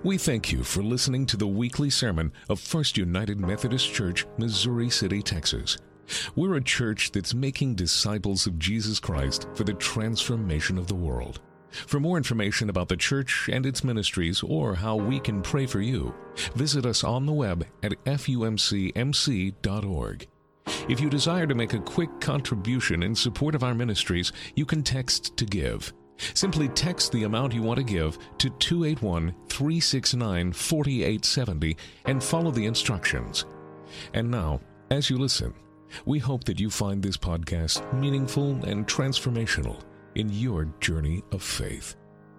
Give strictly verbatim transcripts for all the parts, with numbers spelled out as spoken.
We thank you for listening to the weekly sermon of First United Methodist Church, Missouri City, Texas. We're a church that's making disciples of Jesus Christ for the transformation of the world. For more information about the church and its ministries or how we can pray for you, visit us on the web at f u m c m c dot org. If you desire to make a quick contribution in support of our ministries, you can text to give. Simply text the amount you want to give to two eight one, three six nine, four eight seven zero and follow the instructions. And now, as you listen, we hope that you find this podcast meaningful and transformational in your journey of faith.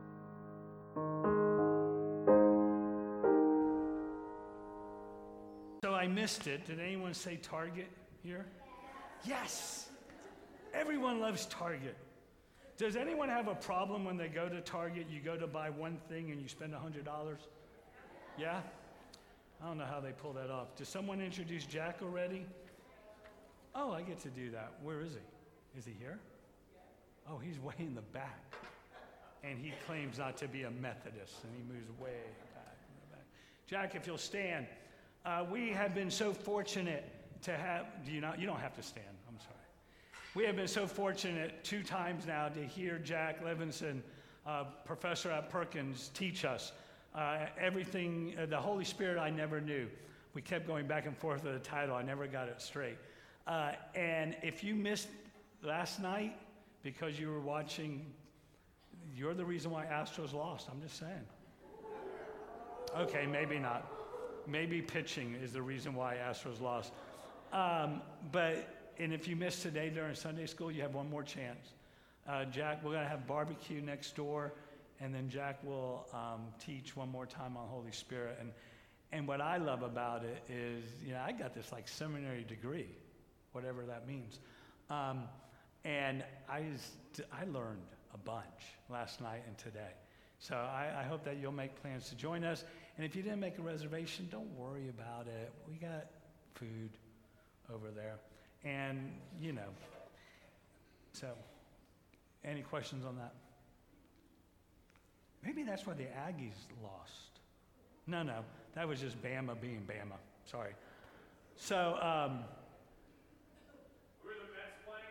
So I missed it. Did anyone say Target here? Yes. Everyone loves Target. Does anyone have a problem when they go to Target, you go to buy one thing and you spend one hundred dollars? Yeah? I don't know how they pull that off. Did someone introduce Jack already? Oh, I get to do that. Where is he? Is he here? Oh, he's way in the back. And he claims not to be a Methodist, and he moves way back in the back. Jack, if you'll stand. Uh, we have been so fortunate to have, do you not, you don't have to stand, I'm sorry. We have been so fortunate two times now to hear Jack Levinson, uh, professor at Perkins, teach us uh, everything, uh, the Holy Spirit I never knew. We kept going back and forth with the title. I never got it straight. Uh, and if you missed last night because you were watching, you're the reason why Astros lost. I'm just saying. Okay, maybe not. Maybe pitching is the reason why Astros lost. Um, but And if you missed today during Sunday school, you have one more chance. Uh, Jack, we're going to have barbecue next door, and then Jack will um, teach one more time on Holy Spirit. And and what I love about it is, you know, I got this like seminary degree, whatever that means. Um, and I, just, I learned a bunch last night and today. So I, I hope that you'll make plans to join us. And if you didn't make a reservation, don't worry about it. We got food over there. And, you know, so, any questions on that? Maybe that's why the Aggies lost. No, no, that was just Bama being Bama. Sorry. So, um, who are the Mets playing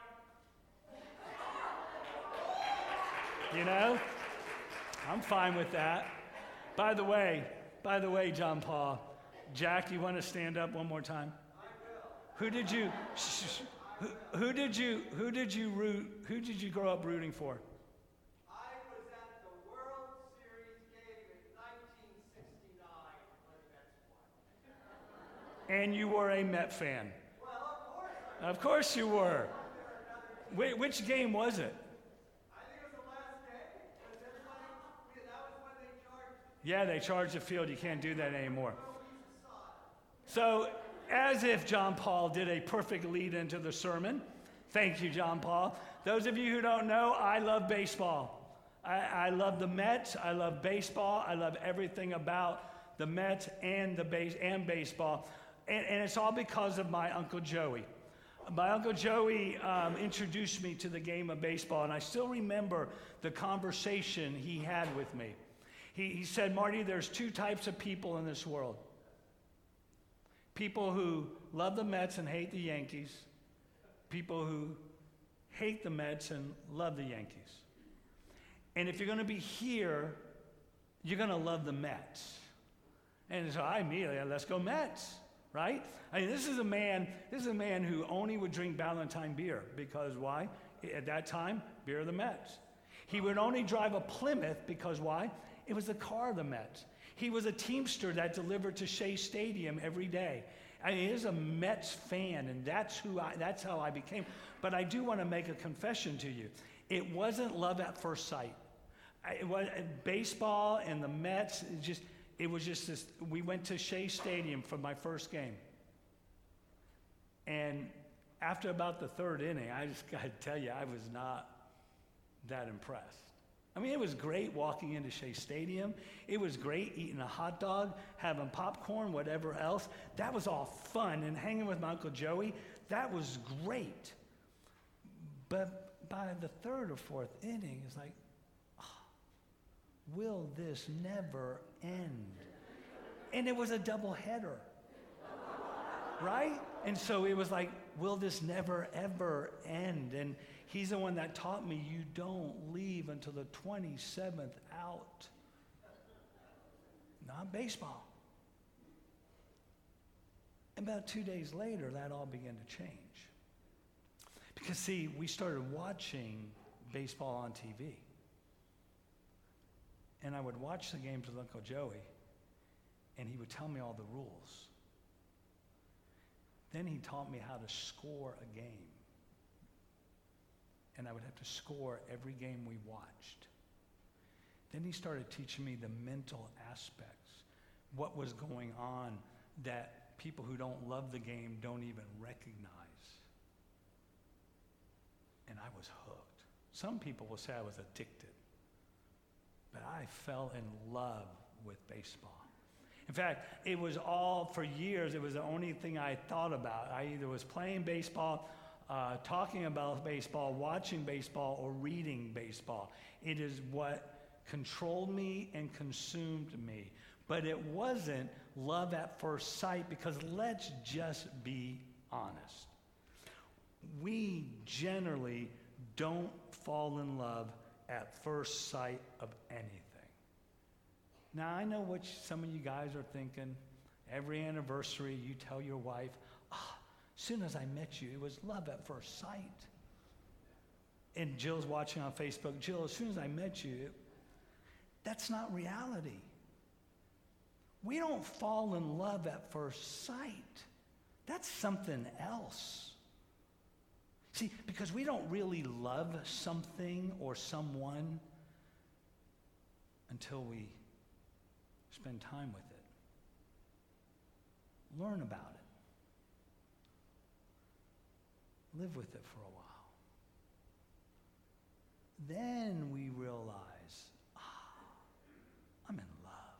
right now? You know, I'm fine with that. By the way, by the way, John Paul, Jack, you want to stand up one more time? Who did you? Who, who did you? Who did you root? Who did you grow up rooting for? I was at the World Series game in nineteen sixty-nine when the Mets won. And you were a Met fan. Well, of course. I Of course you were. Wh- which game was it? I think it was the last game because everybody. That was when they charged. Yeah, they charged the field. You can't do that anymore. So. As if John Paul did a perfect lead into the sermon. Thank you, John Paul. Those of you who don't know, I love baseball. I, I love the Mets. I love baseball. I love everything about the Mets and the base and baseball. And, and it's all because of my Uncle Joey. My Uncle Joey um, introduced me to the game of baseball, and I still remember the conversation he had with me. He, he said, Marty, there's two types of people in this world. People who love the Mets and hate the Yankees. People who hate the Mets and love the Yankees. And if you're going to be here, you're going to love the Mets. And so I immediately, let's go Mets, right? I mean, this is a man, this is a man who only would drink Ballantine beer because why? At that time, beer of the Mets. He would only drive a Plymouth because why? It was the car of the Mets. He was a Teamster that delivered to Shea Stadium every day. I mean, he is a Mets fan, and that's who I, that's how I became. But I do want to make a confession to you. It wasn't love at first sight. I, it was baseball and the Mets. It just it was just this. We went to Shea Stadium for my first game, and after about the third inning, I just got to tell you, I was not that impressed. I mean, it was great walking into Shea Stadium. It was great eating a hot dog, having popcorn, whatever else. That was all fun. And hanging with my Uncle Joey, that was great. But by the third or fourth inning, it's like, oh, will this never end? And it was a double header, right? And so it was like, will this never, ever end? And he's the one that taught me you don't leave until the twenty-seventh out. Not baseball. And about two days later, that all began to change. Because, see, we started watching baseball on T V. And I would watch the games with Uncle Joey, and he would tell me all the rules. Then he taught me how to score a game. And I would have to score every game we watched. Then he started teaching me the mental aspects, what was going on that people who don't love the game don't even recognize. And I was hooked. Some people will say I was addicted, but I fell in love with baseball. In fact, it was all, for years, it was the only thing I thought about. I either was playing baseball, uh, talking about baseball, watching baseball, or reading baseball. It is what controlled me and consumed me. But it wasn't love at first sight, because let's just be honest. We generally don't fall in love at first sight of anything. Now, I know what some of you guys are thinking. Every anniversary, you tell your wife, ah, as soon as I met you, it was love at first sight. And Jill's watching on Facebook. Jill, as soon as I met you, it, that's not reality. We don't fall in love at first sight. That's something else. See, because we don't really love something or someone until we spend time with it. Learn about it. Live with it for a while. Then we realize, ah, I'm in love.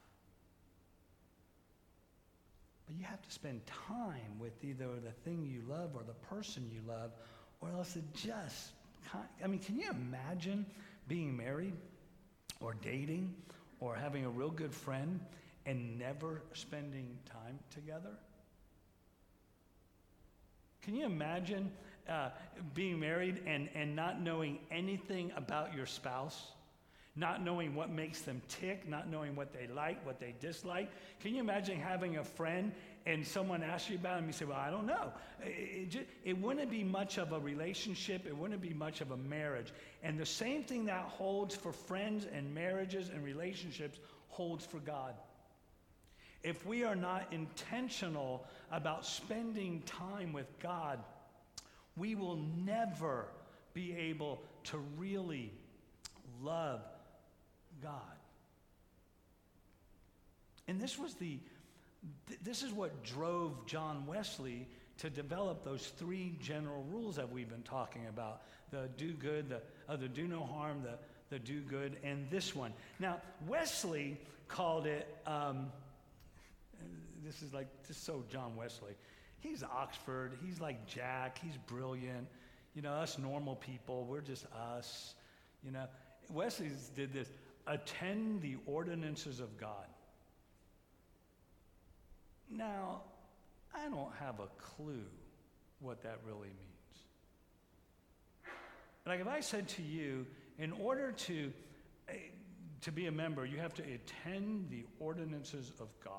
But you have to spend time with either the thing you love or the person you love, or else it just, I mean, can you imagine being married or dating or having a real good friend and never spending time together? Can you imagine uh, being married and, and not knowing anything about your spouse? Not knowing what makes them tick, not knowing what they like, what they dislike? Can you imagine having a friend and someone asks you about him, you say, well, I don't know. It, it, just, it wouldn't be much of a relationship. It wouldn't be much of a marriage. And the same thing that holds for friends and marriages and relationships holds for God. If we are not intentional about spending time with God, we will never be able to really love God. And this was the th- this is what drove John Wesley to develop those three general rules that we've been talking about: the do good, the uh, the do no harm, the the do good, and this one. Now, Wesley called it. Um, this is like just so John Wesley. He's Oxford. He's like Jack. He's brilliant. You know, us normal people, we're just us. You know, Wesley did this. Attend the ordinances of God. Now, I don't have a clue what that really means. Like if I said to you, in order to, uh, to be a member, you have to attend the ordinances of God.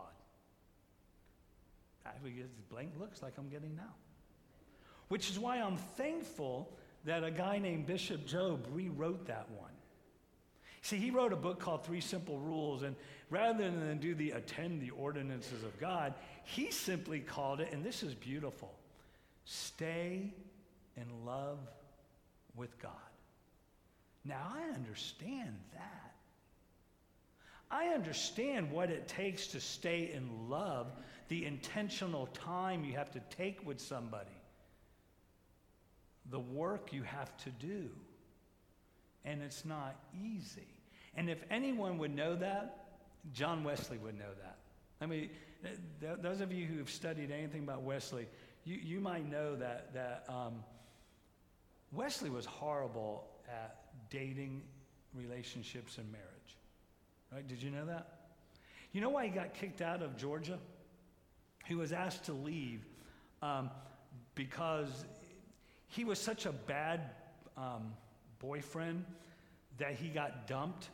I would get blank looks like I'm getting now. Which is why I'm thankful that a guy named Bishop Job rewrote that one. See, he wrote a book called Three Simple Rules, and rather than do the attend the ordinances of God, he simply called it, and this is beautiful, stay in love with God. Now, I understand that. I understand what it takes to stay in love, the intentional time you have to take with somebody, the work you have to do. And it's not easy. And if anyone would know that, John Wesley would know that. I mean, th- th- those of you who have studied anything about Wesley, you, you might know that, that um, Wesley was horrible at dating, relationships, and marriage. Right? Did you know that? You know why he got kicked out of Georgia? He was asked to leave um, because he was such a bad um, boyfriend that he got dumped.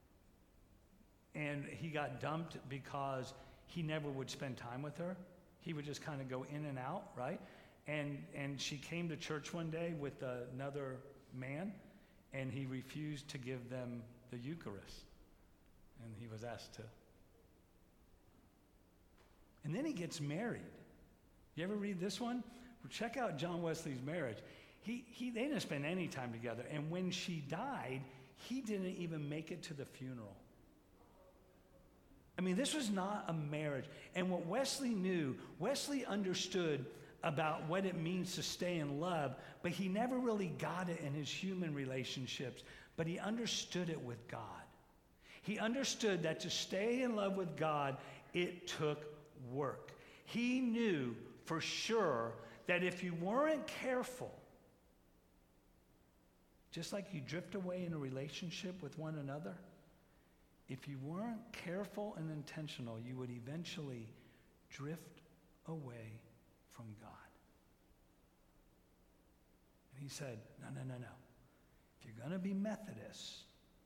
And he got dumped because he never would spend time with her. He would just kind of go in and out, right? And and she came to church one day with another man, and he refused to give them the Eucharist. And he was asked to. And then he gets married. You ever read this one? Well, check out John Wesley's marriage. He, he, they didn't spend any time together. And when she died, he didn't even make it to the funeral. I mean, this was not a marriage. And what Wesley knew, Wesley understood about what it means to stay in love, but he never really got it in his human relationships, but he understood it with God. He understood that to stay in love with God, it took work. He knew for sure that if you weren't careful, just like you drift away in a relationship with one another, if you weren't careful and intentional, you would eventually drift away from God. And he said, no, no, no, no. If you're going to be Methodist,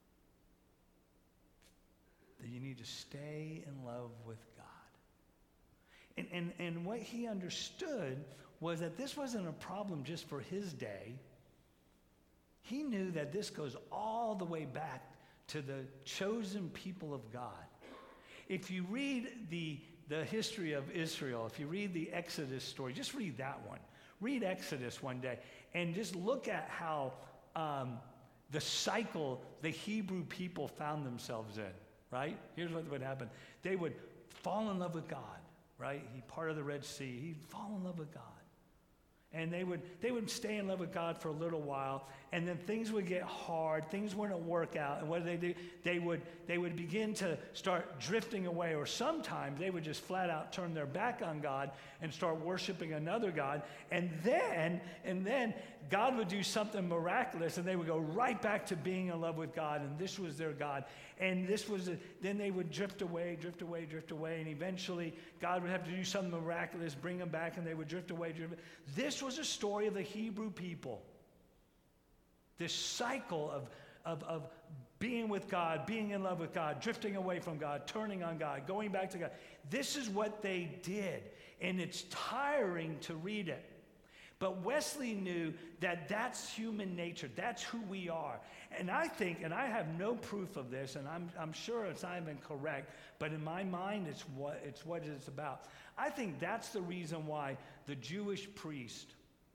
then you need to stay in love with God. And, and, and what he understood was that this wasn't a problem just for his day. He knew that this goes all the way back to the chosen people of God. If you read the, the history of Israel, if you read the Exodus story, just read that one. Read Exodus one day and just look at how um, the cycle the Hebrew people found themselves in, right? Here's what would happen. They would fall in love with God, right? He parted the Red Sea. He'd fall in love with God. And they would they would stay in love with God for a little while, and then things would get hard, things wouldn't work out, and what did they do? They would they would begin to start drifting away, or sometimes they would just flat out turn their back on God and start worshiping another God, and then and then God would do something miraculous, and they would go right back to being in love with God, and this was their God. And this was, a, then they would drift away, drift away, drift away, and eventually God would have to do something miraculous, bring them back, and they would drift away, drift away. This was a story of the Hebrew people. This cycle of, of, of being with God, being in love with God, drifting away from God, turning on God, going back to God. This is what they did, and it's tiring to read it. But Wesley knew that that's human nature. That's who we are. And I think, and I have no proof of this, and I'm, I'm sure it's not even correct, but in my mind, it's what, it's what it's about. I think that's the reason why the Jewish priest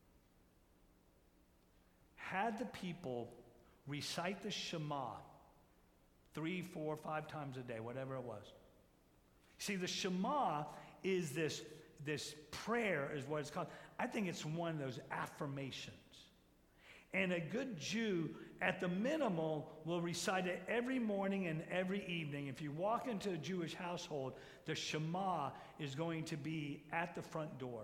had the people recite the Shema three, four, five times a day, whatever it was. See, the Shema is this, this prayer is what it's called. I think it's one of those affirmations. And a good Jew, at the minimal, will recite it every morning and every evening. If you walk into a Jewish household, the Shema is going to be at the front door.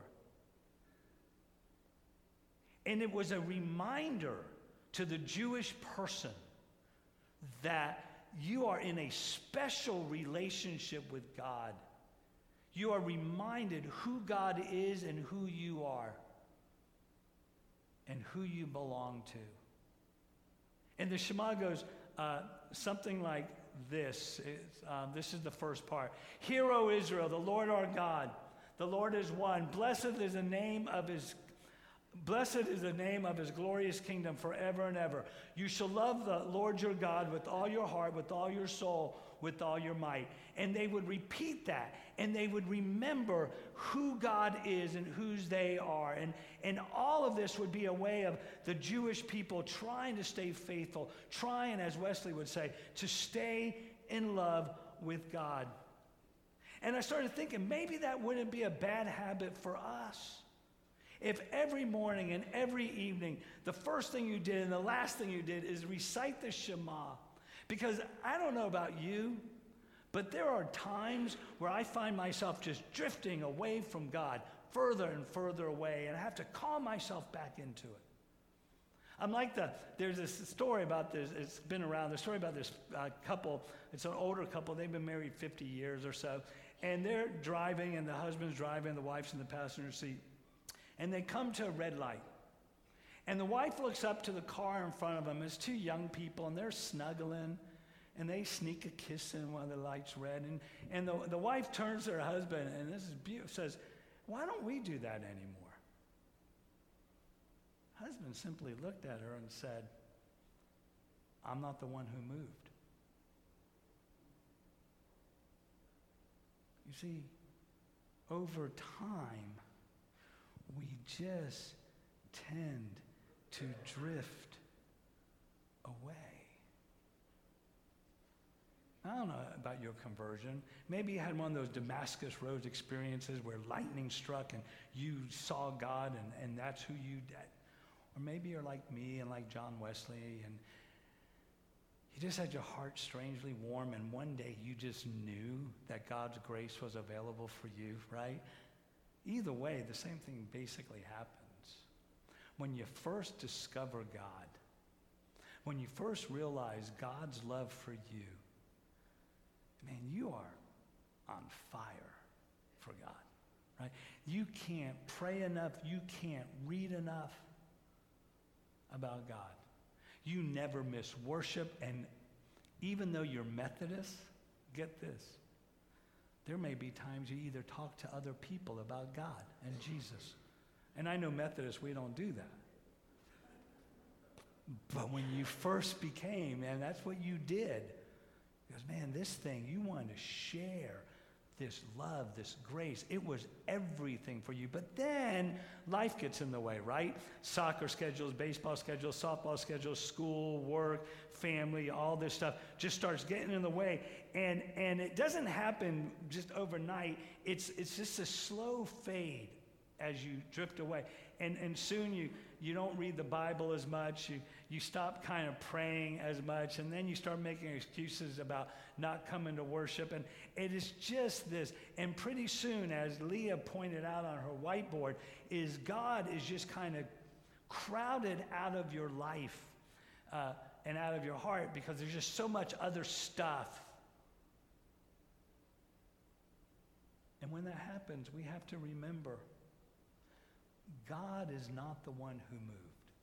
And it was a reminder to the Jewish person that you are in a special relationship with God. You are reminded who God is and who you are and who you belong to. And the Shema goes uh, something like this. Um, this is the first part. Hear, O Israel, the Lord our God, the Lord is one. Blessed is the name of his Blessed is the name of his glorious kingdom forever and ever. You shall love the Lord your God with all your heart, with all your soul, with all your might. And they would repeat that, and they would remember who God is and whose they are. And, and all of this would be a way of the Jewish people trying to stay faithful, trying, as Wesley would say, to stay in love with God. And I started thinking, maybe that wouldn't be a bad habit for us. If every morning and every evening, the first thing you did and the last thing you did is recite the Shema. Because I don't know about you, but there are times where I find myself just drifting away from God, further and further away, and I have to call myself back into it. I'm like the, there's this story about this, it's been around, the story about this uh, couple, it's an older couple, they've been married fifty years or so, and they're driving, and the husband's driving, the wife's in the passenger seat, and they come to a red light. And the wife looks up to the car in front of them, it's two young people, and they're snuggling, and they sneak a kiss in while the light's red, and, and the, the wife turns to her husband, and this is beautiful, says, why don't we do that anymore? Husband simply looked at her and said, I'm not the one who moved. You see, over time, we just tend to drift away. I don't know about your conversion. Maybe you had one of those Damascus Road experiences where lightning struck and you saw God and, and that's who you did. Or maybe you're like me and like John Wesley, and you just had your heart strangely warm, and one day you just knew that God's grace was available for you, right? Either way, the same thing basically happens. When you first discover God, when you first realize God's love for you, man, you are on fire for God, right? You can't pray enough, you can't read enough about God. You never miss worship, and even though you're Methodist, get this, there may be times you either talk to other people about God and Jesus. And I know Methodists, we don't do that. But when you first became, and that's what you did, because man, this thing, you wanted to share this love, this grace. It was everything for you. But then life gets in the way, right? Soccer schedules, baseball schedules, softball schedules, school, work, family, all this stuff just starts getting in the way. And and it doesn't happen just overnight. It's it's just a slow fade as you drift away. And and soon you you don't read the Bible as much. You you stop kind of praying as much, and then you start making excuses about not coming to worship. And it is just this. And pretty soon, as Leah pointed out on her whiteboard, is God is just kind of crowded out of your life uh, and out of your heart because there's just so much other stuff. And when that happens, we have to remember God is not the one who moved.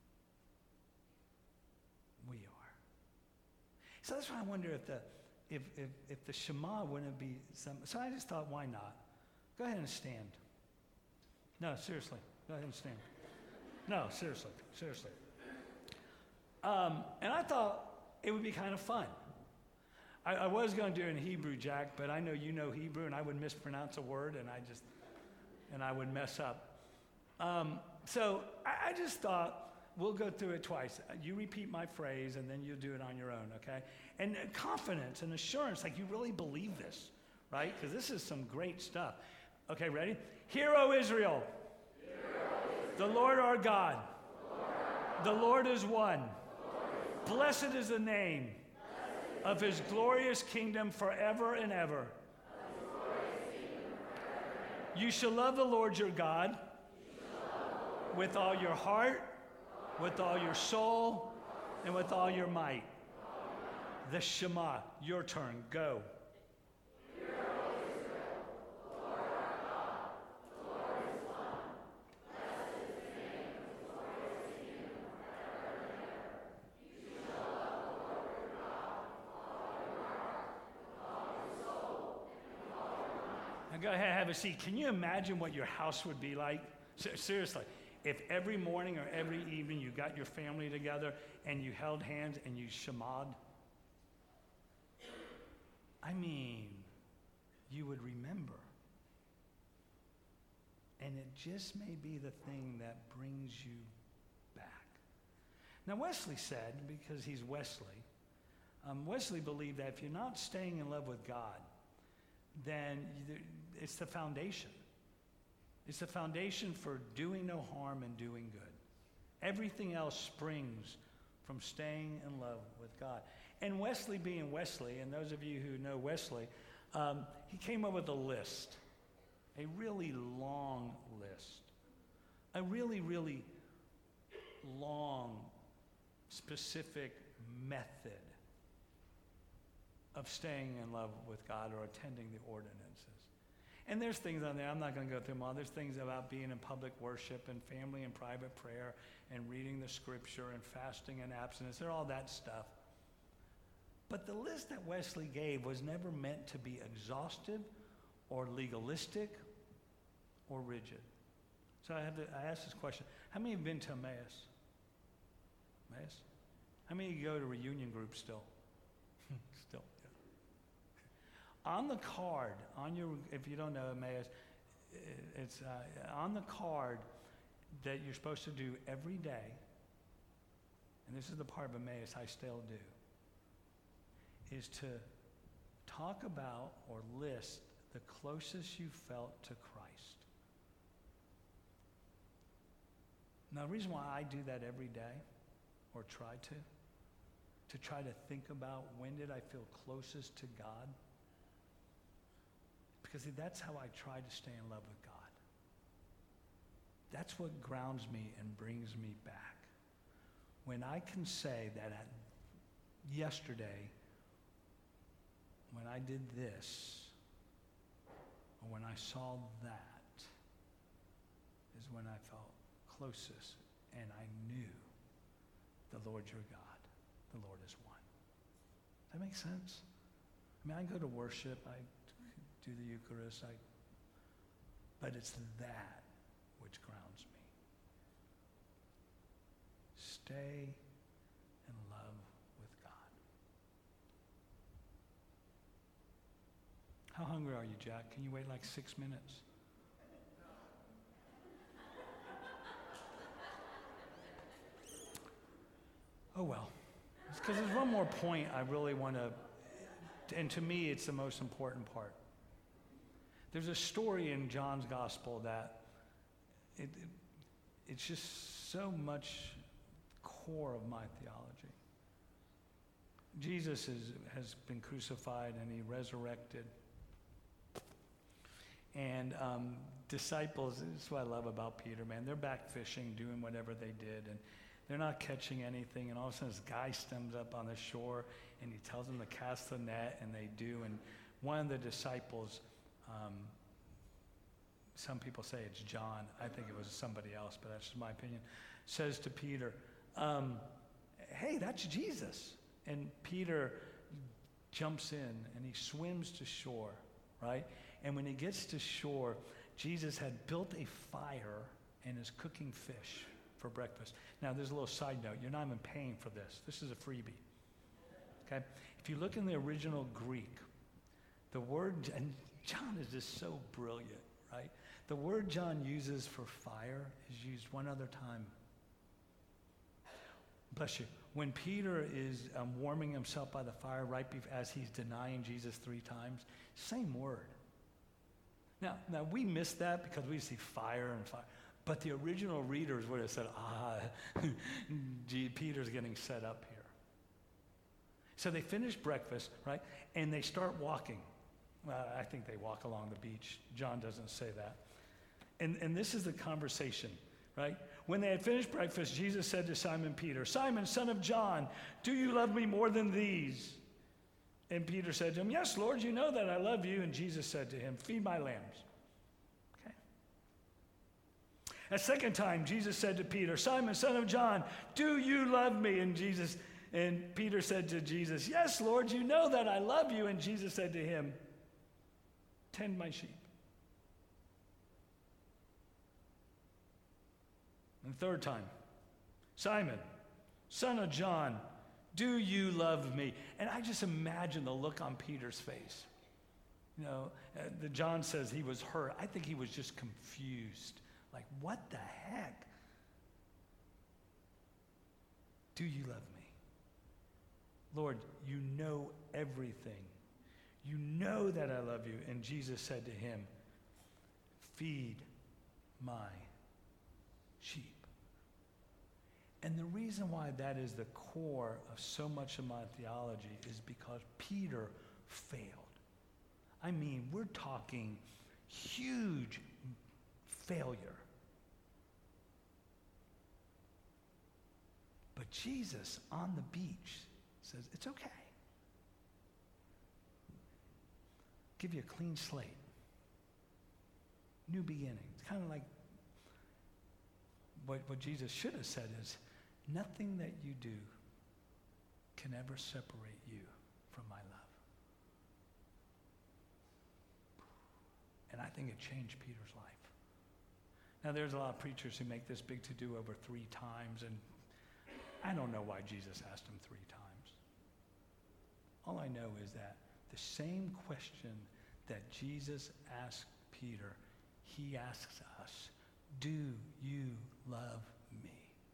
We are. So that's why I wonder if the if if, if the Shema wouldn't be some. So I just thought, why not? Go ahead and stand. No, seriously, go ahead and stand. No, seriously, seriously. Um, and I thought it would be kind of fun. I, I was going to do it in Hebrew, Jack, but I know you know Hebrew, and I would mispronounce a word, and I just and I would mess up. Um, so I, I just thought we'll go through it twice. You repeat my phrase, and then you'll do it on your own, okay? And uh, confidence and assurance, like you really believe this, right? Because this is some great stuff. Okay, ready? Hear, O Israel, Hear, O Israel. The Lord our God, the Lord, our God. The Lord is one. Lord is Blessed one. Is the name Blessed of his glorious kingdom forever and ever. You shall love the Lord your God with all your heart, with all your soul, and with all your might. The Shema, your turn, go. Hear, O Israel, the Lord our God, the Lord is one. Blessed is the name of his glorious kingdom forever and ever. You shall love the Lord your God with all your heart, with all your soul, and with all your mind. Now go ahead, have a seat. Can you imagine what your house would be like? Seriously. If every morning or every evening you got your family together and you held hands and you shemad, I mean, you would remember. And it just may be the thing that brings you back. Now, Wesley said, because he's Wesley, um, Wesley believed that if you're not staying in love with God, then it's the foundation. It's the foundation for doing no harm and doing good. Everything else springs from staying in love with God. And Wesley being Wesley, and those of you who know Wesley, um, he came up with a list, a really long list, a really, really long specific method of staying in love with God or attending the ordinances. And there's things on there, I'm not going to go through them all. There's things about being in public worship and family and private prayer and reading the scripture and fasting and abstinence. They're all that stuff. But the list that Wesley gave was never meant to be exhaustive or legalistic or rigid. So I have to, I asked this question. How many have been to Emmaus? Emmaus? How many of you go to reunion groups still? Still, yeah. On the card, on your, if you don't know Emmaus, it's uh, on the card that you're supposed to do every day, and this is the part of Emmaus I still do, is to talk about or list the closest you felt to Christ. Now, the reason why I do that every day, or try to, to try to think about when did I feel closest to God, because see, that's how I try to stay in love with God. That's what grounds me and brings me back. When I can say that at yesterday, when I did this, or when I saw that, is when I felt closest, and I knew the Lord your God, the Lord is one. Does that make sense? I mean, I go to worship, I do the Eucharist, I, but it's that which grounds me. Stay in love with God. How hungry are you, Jack? Can you wait like six minutes? Oh well. It's because there's one more point I really want to, and to me it's the most important part. There's a story in John's gospel that it, it it's just so much core of my theology. Jesus is, has been crucified and he resurrected. And um, disciples, this is what I love about Peter, man. They're back fishing, doing whatever they did, and they're not catching anything. And all of a sudden this guy stems up on the shore and he tells them to cast the net, and they do. And one of the disciples, um, some people say it's John, I think it was somebody else, but that's just my opinion, says to Peter, um, hey, that's Jesus. And Peter jumps in and he swims to shore, right? And when he gets to shore, Jesus had built a fire and is cooking fish for breakfast. Now, there's a little side note. You're not even paying for this. This is a freebie, okay? If you look in the original Greek, the word, and John is just so brilliant, right? The word John uses for fire is used one other time. Bless you. When Peter is um, warming himself by the fire right before, as he's denying Jesus three times, same word. Now, now we miss that because we see fire and fire. But the original readers would have said, ah, gee, Peter's getting set up here. So they finish breakfast, right? And they start walking. Uh, I think they walk along the beach. John doesn't say that. And, and this is the conversation, right? When they had finished breakfast, Jesus said to Simon Peter, Simon, son of John, do you love me more than these? And Peter said to him, yes, Lord, you know that I love you. And Jesus said to him, feed my lambs. Okay. A second time, Jesus said to Peter, Simon, son of John, do you love me? And Jesus, and Peter said to Jesus, yes, Lord, you know that I love you. And Jesus said to him, tend my sheep. And third time, Simon, son of John, do you love me? And I just imagine the look on Peter's face. You know, uh, the John says he was hurt. I think he was just confused. Like, what the heck? Do you love me? Lord, you know everything. You know that I love you. And Jesus said to him, feed my sheep. And the reason why that is the core of so much of my theology is because Peter failed. I mean, we're talking huge failure. But Jesus on the beach says, it's okay. Give you a clean slate. New beginning. It's kind of like what, what Jesus should have said is, nothing that you do can ever separate you from my love. And I think it changed Peter's life. Now, there's a lot of preachers who make this big to-do over three times, and I don't know why Jesus asked him three times. All I know is that the same question that Jesus asked Peter, he asks us, do you love me?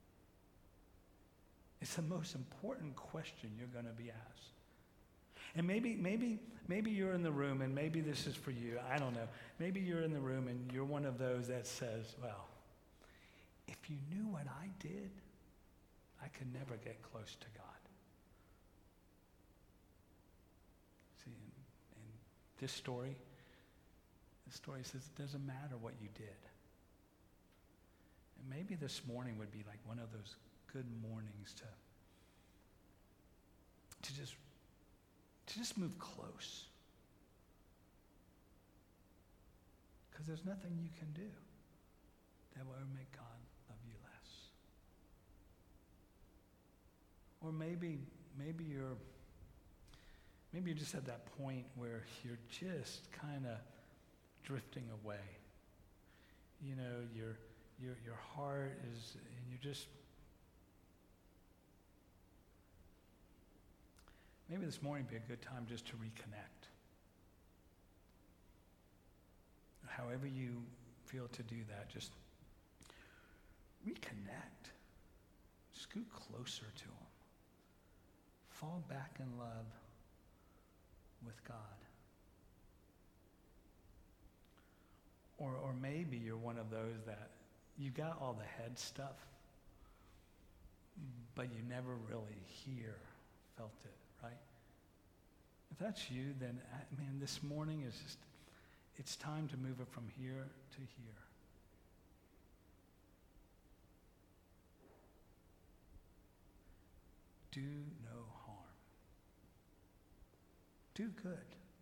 It's the most important question you're going to be asked. And maybe, maybe, maybe you're in the room, and maybe this is for you. I don't know. Maybe you're in the room, and you're one of those that says, well, if you knew what I did, I could never get close to God. See, in, in this story, the story says it doesn't matter what you did. And maybe this morning would be like one of those good mornings to, to just to just move close. Because there's nothing you can do that will ever make God love you less. Or maybe, maybe you're maybe you're just at that point where you're just kind of drifting away. You know, your your your heart is, and you're just. Maybe this morning would be a good time just to reconnect. However you feel to do that, just reconnect. Scoot closer to him. Fall back in love with God. Or, or maybe you're one of those that you got all the head stuff, but you never really hear, felt it. Right? If that's you, then, man, this morning is just, it's time to move it from here to here. Do no harm. Do good.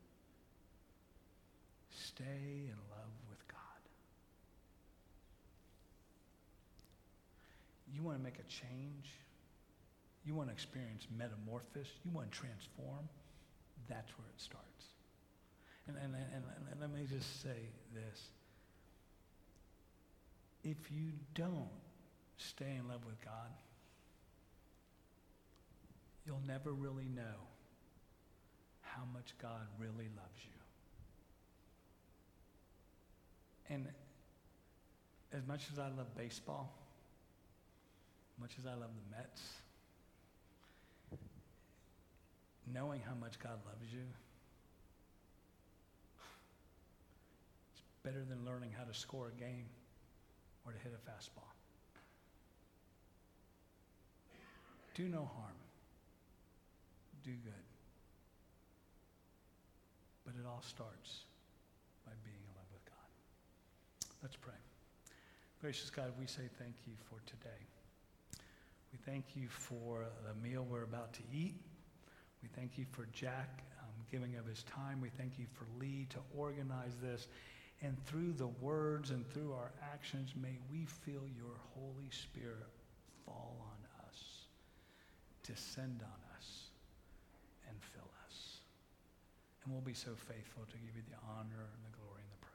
Stay in love with God. You want to make a change? You want to experience metamorphosis, you want to transform, that's where it starts. And, and, and, and let me just say this. If you don't stay in love with God, you'll never really know how much God really loves you. And as much as I love baseball, much as I love the Mets, knowing how much God loves you, it's better than learning how to score a game or to hit a fastball. Do no harm. Do good. But it all starts by being in love with God. Let's pray. Gracious God, we say thank you for today. We thank you for the meal we're about to eat. We thank you for Jack um, giving of his time. We thank you for Lee to organize this. And through the words and through our actions, may we feel your Holy Spirit fall on us, descend on us, and fill us. And we'll be so faithful to give you the honor and the glory and the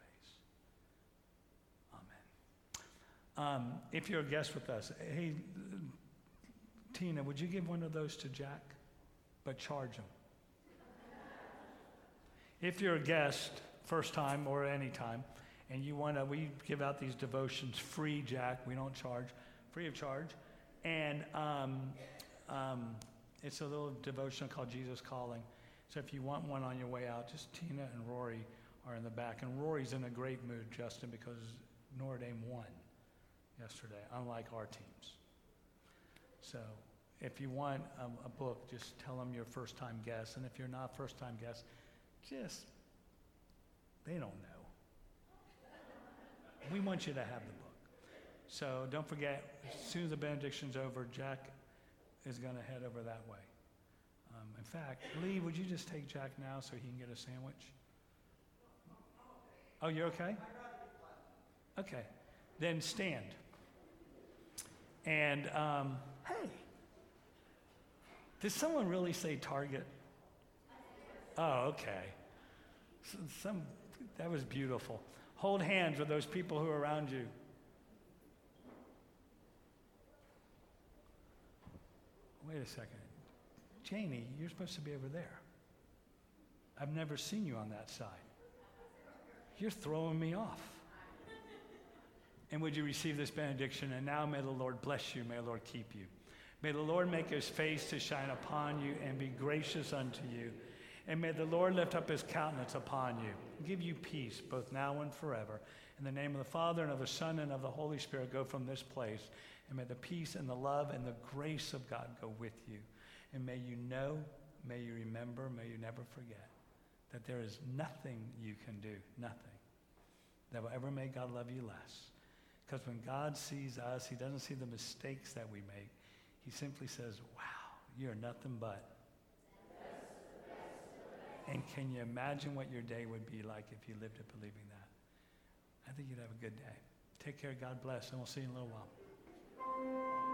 praise. Amen. Um, if you're a guest with us, hey, Tina, would you give one of those to Jack? But charge him. If you're a guest, first time or any time, and you want to, we give out these devotions free, Jack. We don't charge, free of charge. And um, um, it's a little devotion called Jesus Calling. So if you want one on your way out, just Tina and Rory are in the back. And Rory's in a great mood, Justin, because Notre Dame won yesterday, unlike our teams. So if you want um, a book, just tell them you're a first-time guest. And if you're not a first-time guest, just, they don't know. We want you to have the book. So don't forget, as soon as the benediction's over, Jack is going to head over that way. Um, in fact, Lee, would you just take Jack now so he can get a sandwich? Oh, you're okay? Okay. Then stand. And, um, hey, did someone really say Target? Oh, okay. Some, some, that was beautiful. Hold hands with those people who are around you. Wait a second. Janie, you're supposed to be over there. I've never seen you on that side. You're throwing me off. And would you receive this benediction? And now may the Lord bless you. May the Lord keep you. May the Lord make his face to shine upon you and be gracious unto you. And may the Lord lift up his countenance upon you and give you peace both now and forever. In the name of the Father and of the Son and of the Holy Spirit, go from this place. And may the peace and the love and the grace of God go with you. And may you know, may you remember, may you never forget that there is nothing you can do, nothing, that will ever make God love you less. Because when God sees us, he doesn't see the mistakes that we make. He simply says, wow, you're nothing but. And can you imagine what your day would be like if you lived it believing that? I think you'd have a good day. Take care, God bless, and we'll see you in a little while.